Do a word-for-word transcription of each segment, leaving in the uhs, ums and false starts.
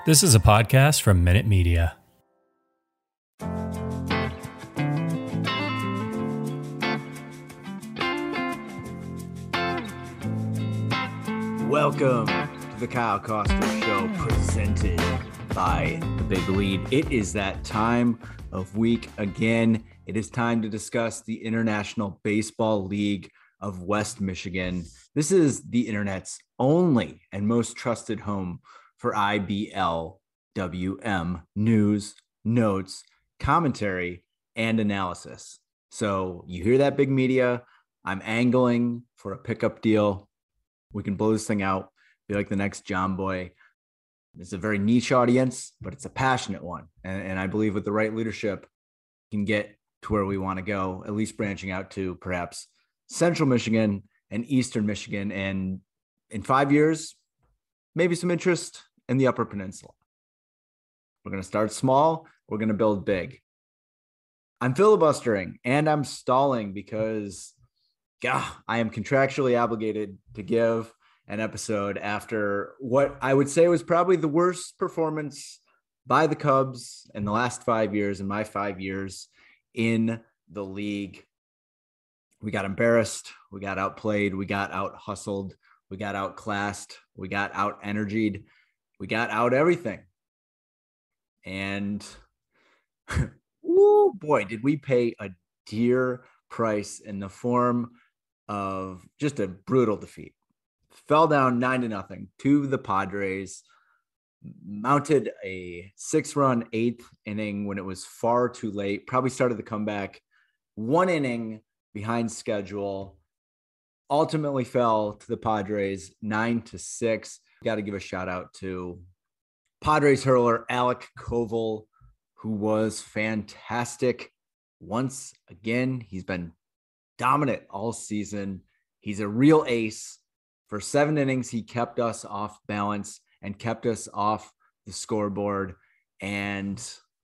This is a podcast from Minute Media. Welcome to the Kyle Koster Show, presented by The Big Lead. It is that time of week again. It is time to discuss the International Baseball League of West Michigan. This is the internet's only and most trusted home for I B L W M news, notes, commentary, and analysis. So you hear that, big media? I'm angling for a pickup deal. We can blow this thing out, be like the next John Boy. It's a very niche audience, but it's a passionate one. And, and I believe with the right leadership, we can get to where we want to go, at least branching out to perhaps Central Michigan and Eastern Michigan. And in five years, maybe some interest in the Upper Peninsula. We're going to start small. We're going to build big. I'm filibustering and I'm stalling because God, I am contractually obligated to give an episode after what I would say was probably the worst performance by the Cubs in the last five years, in my five years in the league. We got embarrassed. We got outplayed. We got out hustled. We got outclassed. We got out energied. We got out everything. And oh boy, did we pay a dear price in the form of just a brutal defeat. Fell down nine to nothing to the Padres, mounted a six-run eighth inning when it was far too late, probably started the comeback one inning behind schedule, ultimately fell to the Padres nine to six. Got to give a shout out to Padres hurler Alec Koval, who was fantastic once again. He's been dominant all season. He's a real ace. For seven innings, he kept us off balance and kept us off the scoreboard. And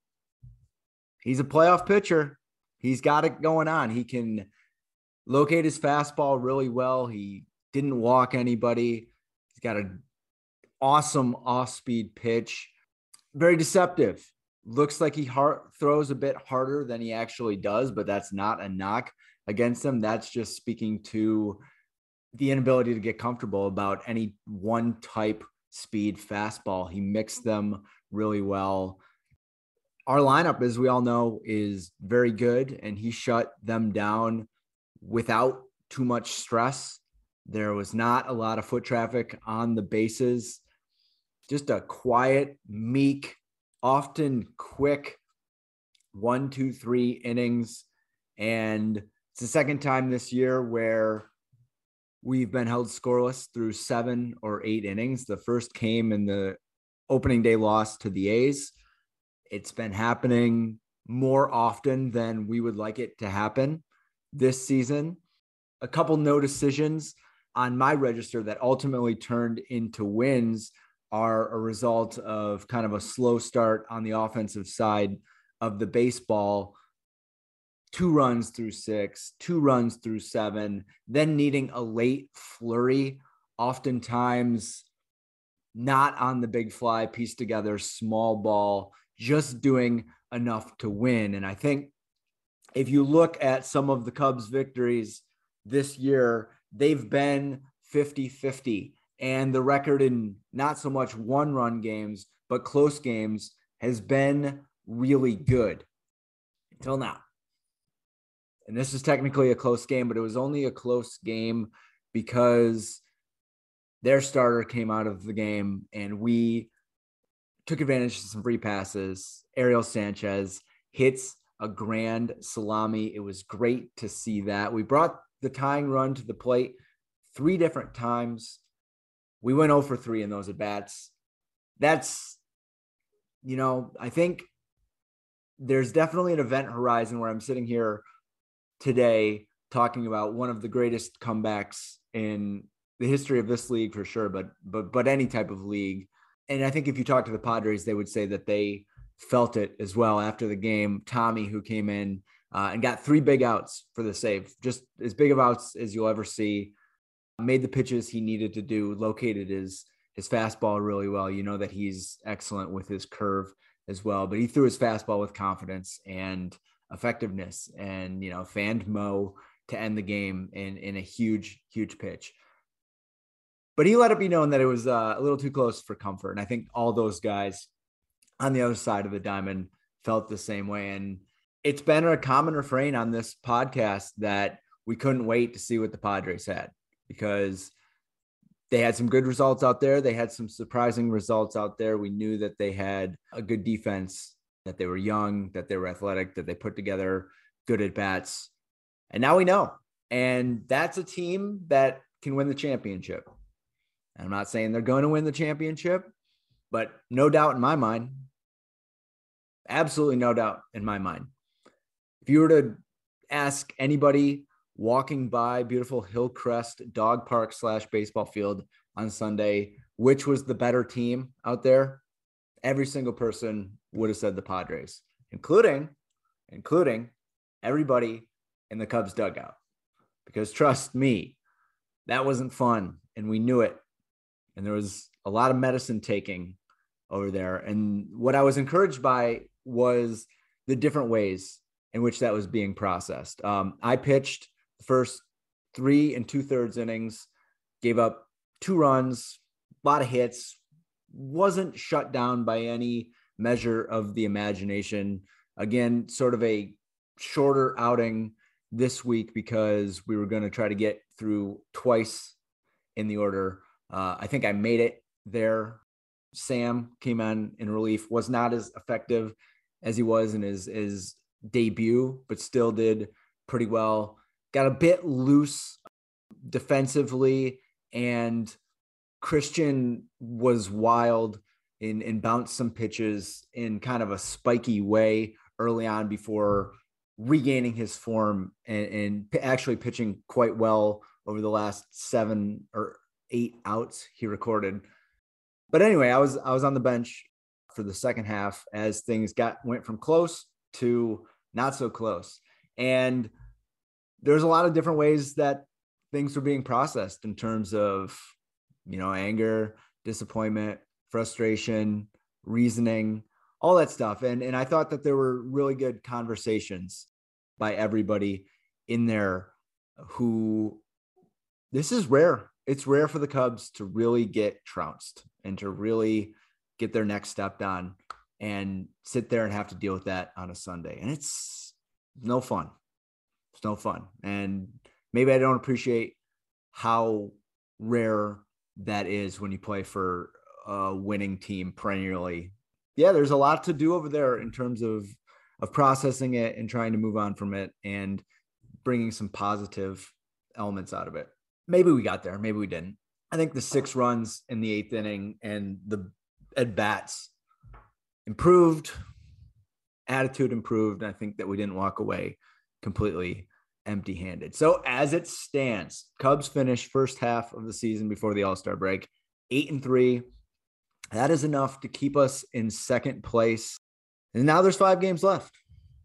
he's a playoff pitcher. He's got it going on. He can locate his fastball really well. He didn't walk anybody. He's got an awesome off-speed pitch. Very deceptive. Looks like he hard, throws a bit harder than he actually does, but that's not a knock against him. That's just speaking to the inability to get comfortable about any one type speed fastball. He mixed them really well. Our lineup, as we all know, is very good, and he shut them down without too much stress. There was not a lot of foot traffic on the bases. Just a quiet, meek, often quick one, two, three innings. And it's the second time this year where we've been held scoreless through seven or eight innings. The first came in the opening day loss to the A's. It's been happening more often than we would like it to happen this season. A couple no decisions on my register that ultimately turned into wins are a result of kind of a slow start on the offensive side of the baseball. Two runs through six, two runs through seven, then needing a late flurry, oftentimes not on the big fly, pieced together, small ball, just doing enough to win. And I think if you look at some of the Cubs' victories this year, they've been fifty-fifty. And the record in not so much one-run games, but close games has been really good until now. And this is technically a close game, but it was only a close game because their starter came out of the game and we took advantage of some free passes. Ariel Sanchez hits a grand salami. It was great to see that. We brought the tying run to the plate three different times. We went oh for three in those at-bats. That's, you know, I think there's definitely an event horizon where I'm sitting here today talking about one of the greatest comebacks in the history of this league for sure, but but but any type of league. And I think if you talk to the Padres, they would say that they felt it as well after the game. Tommy, who came in uh, and got three big outs for the save, just as big of outs as you'll ever see, made the pitches he needed to do, located his his fastball really well. You know that he's excellent with his curve as well, but he threw his fastball with confidence and effectiveness, and, you know, fanned Mo to end the game in, in a huge, huge pitch. But he let it be known that it was uh, a little too close for comfort. And I think all those guys on the other side of the diamond felt the same way. And it's been a common refrain on this podcast that we couldn't wait to see what the Padres had, because they had some good results out there. They had some surprising results out there. We knew that they had a good defense, that they were young, that they were athletic, that they put together good at bats. And now we know. And that's a team that can win the championship. I'm not saying they're going to win the championship, but no doubt in my mind, absolutely no doubt in my mind. If you were to ask anybody walking by beautiful Hillcrest Dog Park slash baseball field on Sunday, which was the better team out there, every single person would have said the Padres, including, including everybody in the Cubs dugout. Because trust me, that wasn't fun, and we knew it. And there was a lot of medicine taking over there. And what I was encouraged by was the different ways in which that was being processed. Um, I pitched the first three and two thirds innings, gave up two runs, a lot of hits, wasn't shut down by any measure of the imagination. Again, sort of a shorter outing this week because we were going to try to get through twice in the order. Uh, I think I made it there. Sam came on in relief, was not as effective as he was in his, his debut, but still did pretty well. Got a bit loose defensively, and Christian was wild in, in bounced some pitches in kind of a spiky way early on before regaining his form and, and actually pitching quite well over the last seven or eight outs he recorded. But anyway, I was I was on the bench for the second half as things got went from close to not so close. And there's a lot of different ways that things were being processed in terms of, you know, anger, disappointment, frustration, reasoning, all that stuff. And, and I thought that there were really good conversations by everybody in there who, this is rare. It's rare for the Cubs to really get trounced and to really get their neck stepped on and sit there and have to deal with that on a Sunday. And it's no fun. It's no fun. And maybe I don't appreciate how rare that is when you play for a winning team perennially. Yeah, there's a lot to do over there in terms of, of processing it and trying to move on from it and bringing some positive elements out of it. Maybe we got there. Maybe we didn't. I think the six runs in the eighth inning and the at-bats improved, attitude improved. And I think that we didn't walk away completely empty-handed. So as it stands, Cubs finished first half of the season before the All-Star break, eight and three. That is enough to keep us in second place. And now there's five games left.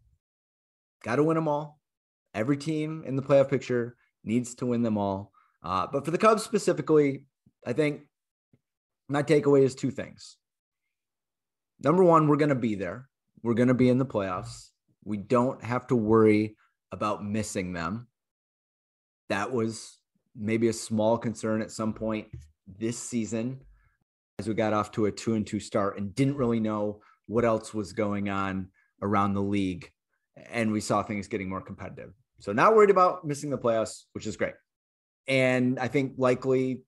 Got to win them all. Every team in the playoff picture needs to win them all. Uh, but for the Cubs specifically, I think my takeaway is two things. Number one, we're going to be there. We're going to be in the playoffs. We don't have to worry about missing them. That was maybe a small concern at some point this season as we got off to a two and two start and didn't really know what else was going on around the league. And we saw things getting more competitive. So not worried about missing the playoffs, which is great. And I think likely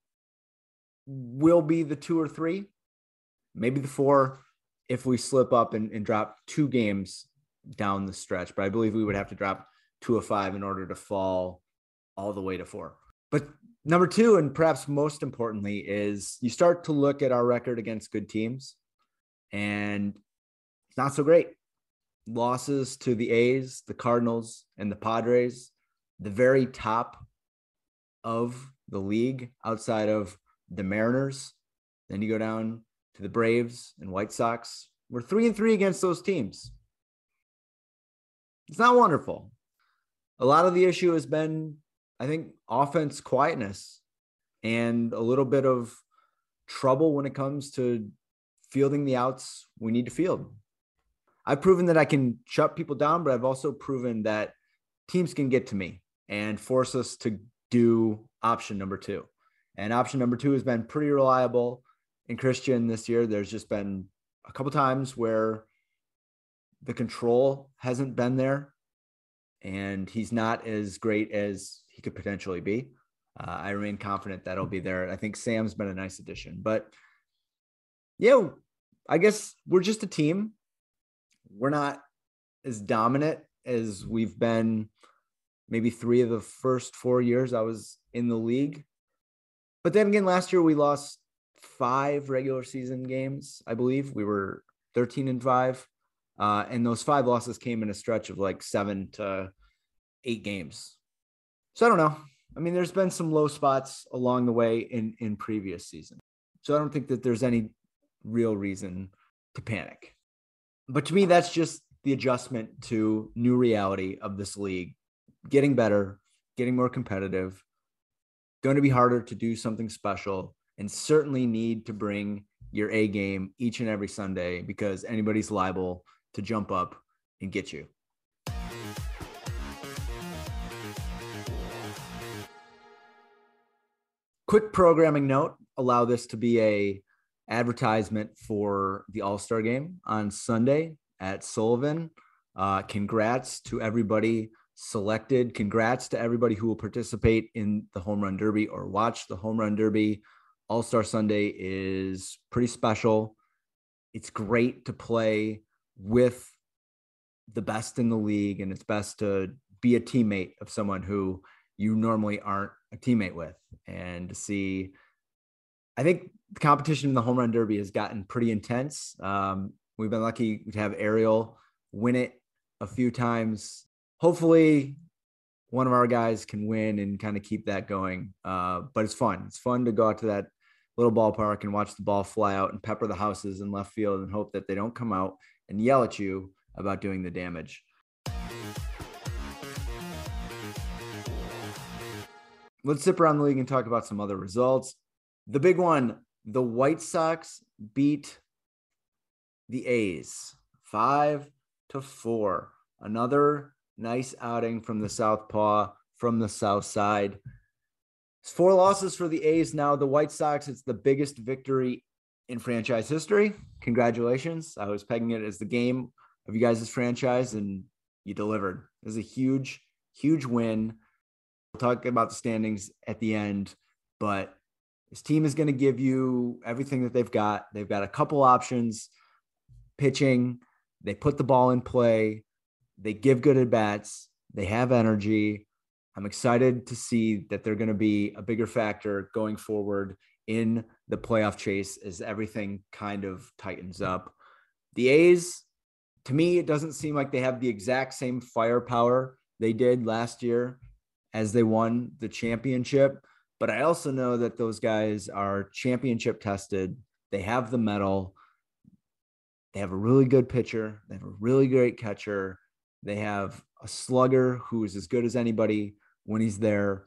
will be the two or three, maybe the four, if we slip up and, and drop two games down the stretch. But I believe we would have to drop two of five in order to fall all the way to four. But number two, and perhaps most importantly, is you start to look at our record against good teams, and it's not so great. Losses to the A's, the Cardinals, and the Padres, the very top of the league outside of the Mariners. Then you go down to the Braves and White Sox. We're three and three against those teams. It's not wonderful. A lot of the issue has been, I think, offense quietness and a little bit of trouble when it comes to fielding the outs we need to field. I've proven that I can shut people down, but I've also proven that teams can get to me and force us to do option number two. And option number two has been pretty reliable in Christian this year. There's just been a couple times where the control hasn't been there and he's not as great as he could potentially be. Uh, I remain confident that'll be there. I think Sam's been a nice addition, but yeah, I guess we're just a team. We're not as dominant as we've been maybe three of the first four years I was in the league. But then again, last year we lost five regular season games. I believe we were thirteen and five. Uh, and those five losses came in a stretch of like seven to eight games. So I don't know. I mean, there's been some low spots along the way in, in previous seasons. So I don't think that there's any real reason to panic. But to me, that's just the adjustment to new reality of this league, getting better, getting more competitive, going to be harder to do something special, and certainly need to bring your A game each and every Sunday because anybody's liable to jump up and get you. Quick programming note, allow this to be a advertisement for the All-Star game on Sunday at Sullivan. Uh, congrats to everybody selected. Congrats to everybody who will participate in the Home Run Derby or watch the Home Run Derby. All-Star Sunday is pretty special. It's great to play with the best in the league, and it's best to be a teammate of someone who you normally aren't a teammate with. And to see, I think the competition in the Home Run Derby has gotten pretty intense. Um, we've been lucky to have Ariel win it a few times. Hopefully one of our guys can win and kind of keep that going. Uh, but it's fun. It's fun to go out to that little ballpark and watch the ball fly out and pepper the houses in left field and hope that they don't come out and yell at you about doing the damage. Let's zip around the league and talk about some other results. The big one, the White Sox beat the A's five to four. Another nice outing from the Southpaw, from the South Side. It's four losses for the A's now. The White Sox, it's the biggest victory in franchise history. Congratulations. I was pegging it as the game of you guys' franchise, and you delivered. It was a huge, huge win. We'll talk about the standings at the end, but this team is going to give you everything that they've got. They've got a couple options, pitching. They put the ball in play. They give good at-bats. They have energy. I'm excited to see that they're going to be a bigger factor going forward in the playoff chase as everything kind of tightens up. The A's, to me, it doesn't seem like they have the exact same firepower they did last year as they won the championship. But I also know that those guys are championship tested. They have the medal. They have a really good pitcher. They have a really great catcher. They have a slugger who is as good as anybody when he's there.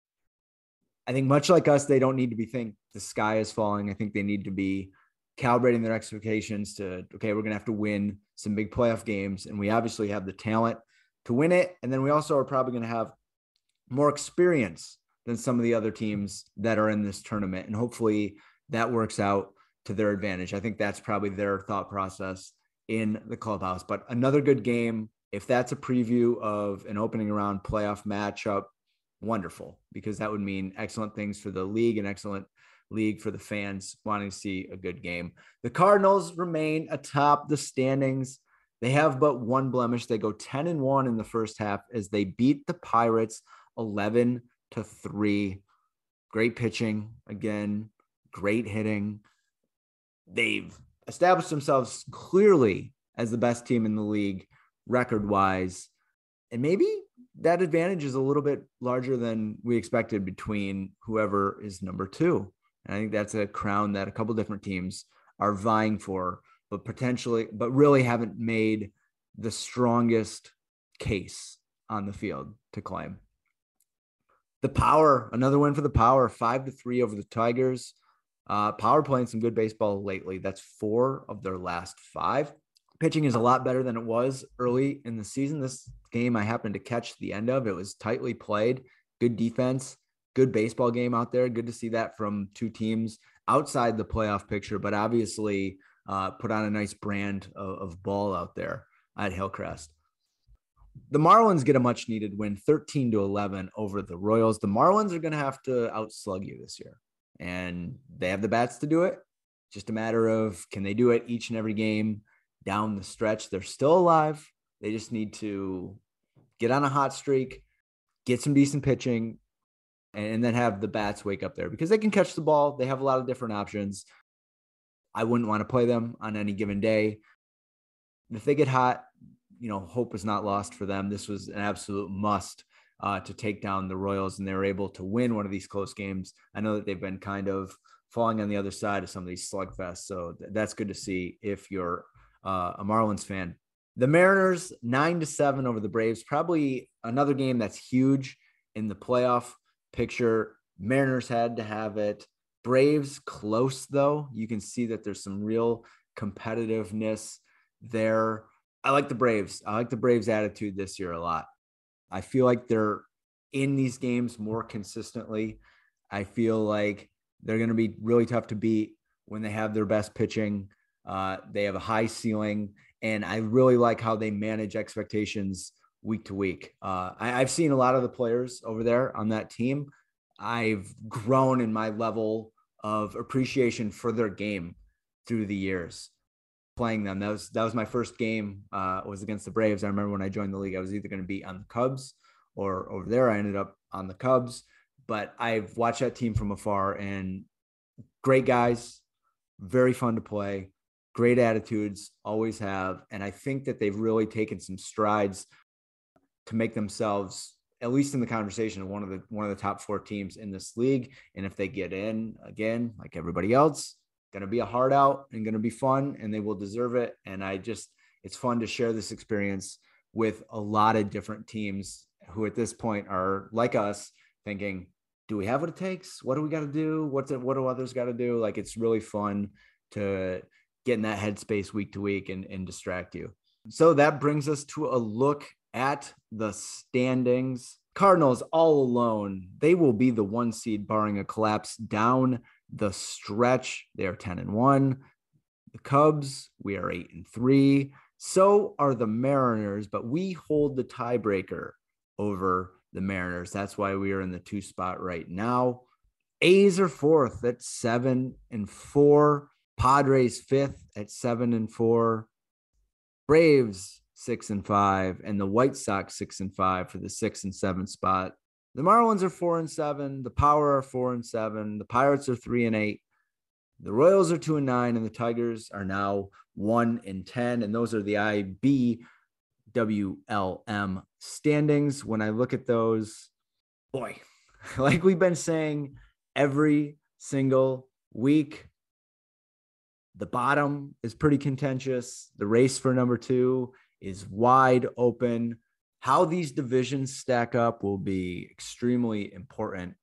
I think much like us, they don't need to be think the sky is falling. I think they need to be calibrating their expectations to, okay, we're going to have to win some big playoff games. And we obviously have the talent to win it. And then we also are probably going to have more experience than some of the other teams that are in this tournament. And hopefully that works out to their advantage. I think that's probably their thought process in the clubhouse. But another good game. If that's a preview of an opening round playoff matchup, wonderful, because that would mean excellent things for the league and excellent league for the fans wanting to see a good game. The Cardinals remain atop the standings. They have but one blemish. They go ten and one in the first half as they beat the Pirates eleven to three. Great pitching. Again, great hitting. They've established themselves clearly as the best team in the league record-wise. And maybe that advantage is a little bit larger than we expected between whoever is number two. And I think that's a crown that a couple different teams are vying for, but potentially, but really haven't made the strongest case on the field to claim. The Power, another win for the Power, five to three over the Tigers. Uh, power playing some good baseball lately. That's four of their last five. Pitching is a lot better than it was early in the season. This game I happened to catch the end of. It was tightly played, good defense, good baseball game out there. Good to see that from two teams outside the playoff picture, but obviously uh, put on a nice brand of, of ball out there at Hillcrest. The Marlins get a much needed win, thirteen to eleven over the Royals. The Marlins are going to have to outslug you this year, and they have the bats to do it. Just a matter of, can they do it each and every game down the stretch? They're still alive. They just need to get on a hot streak, get some decent pitching, and then have the bats wake up there because they can catch the ball. They have a lot of different options. I wouldn't want to play them on any given day. If they get hot, you know, hope is not lost for them. This was an absolute must uh, to take down the Royals, and they were able to win one of these close games. I know that they've been kind of falling on the other side of some of these slugfests, so th- that's good to see if you're uh, a Marlins fan. The Mariners, nine to seven over the Braves, probably another game that's huge in the playoff picture. Mariners had to have it. Braves close, though. You can see that there's some real competitiveness there. I like the Braves. I like the Braves' attitude this year a lot. I feel like they're in these games more consistently. I feel like they're going to be really tough to beat when they have their best pitching. Uh, they have a high ceiling, and I really like how they manage expectations week to week. Uh, I, I've seen a lot of the players over there on that team. I've grown in my level of appreciation for their game through the years playing them. That was, that was my first game uh, was against the Braves. I remember when I joined the league, I was either going to be on the Cubs or over there. I ended up on the Cubs, but I've watched that team from afar, and great guys, very fun to play, great attitudes, always have. And I think that they've really taken some strides to make themselves, at least in the conversation, one of the one of the top four teams in this league. And if they get in again, like everybody else, going to be a hard out and going to be fun, and they will deserve it. And I just, it's fun to share this experience with a lot of different teams who at this point are like us thinking, do we have what it takes? What do we got to do? What's it? What do others got to do? Like, it's really fun to get in that headspace week to week and, and distract you. So that brings us to a look at the standings. Cardinals all alone. They will be the one seed barring a collapse down the stretch. They are ten and one. The Cubs, we are eight and three. So are the Mariners, but we hold the tiebreaker over the Mariners. That's why we are in the two spot right now. A's are fourth at seven and four. Padres fifth at seven and four. Braves six and five, and the White Sox six and five for the six and seven spot. The Marlins are four and seven. The Power are four and seven. The Pirates are three and eight. The Royals are two and nine, and the Tigers are now one and ten. And those are the I B W L M standings. When I look at those, boy, like we've been saying every single week, the bottom is pretty contentious. The race for number two is wide open. How these divisions stack up will be extremely important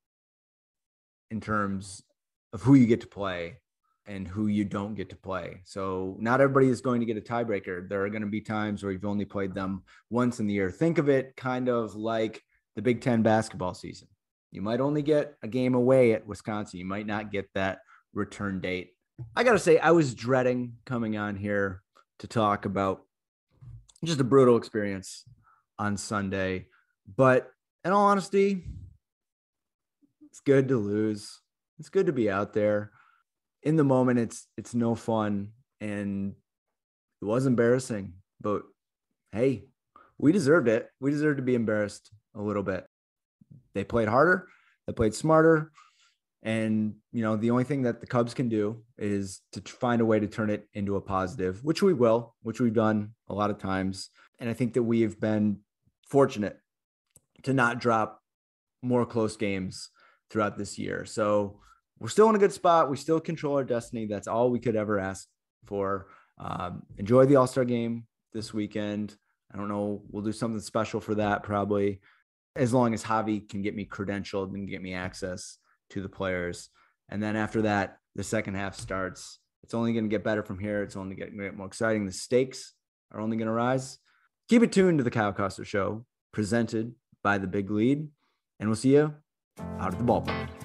in terms of who you get to play and who you don't get to play. So not everybody is going to get a tiebreaker. There are going to be times where you've only played them once in the year. Think of it kind of like the Big Ten basketball season. You might only get a game away at Wisconsin. You might not get that return date. I got to say, I was dreading coming on here to talk about just a brutal experience on Sunday, but in all honesty, it's good to lose. It's good to be out there. In the moment, it's it's no fun, and it was embarrassing, but hey, we deserved it. We deserved to be embarrassed a little bit. They played harder, they played smarter, and you know, the only thing that the Cubs can do is to find a way to turn it into a positive, which we will, which we've done a lot of times. And I think that we have been fortunate to not drop more close games throughout this year. So we're still in a good spot. We still control our destiny. That's all we could ever ask for. Um, enjoy the All-Star game this weekend. I don't know. We'll do something special for that probably, as long as Javi can get me credentialed and get me access to the players. And then after that, the second half starts. It's only going to get better from here. It's only going to get more exciting. The stakes are only going to rise. Keep it tuned to the Kyle Koster Show, presented by The Big Lead. And we'll see you out at the ballpark.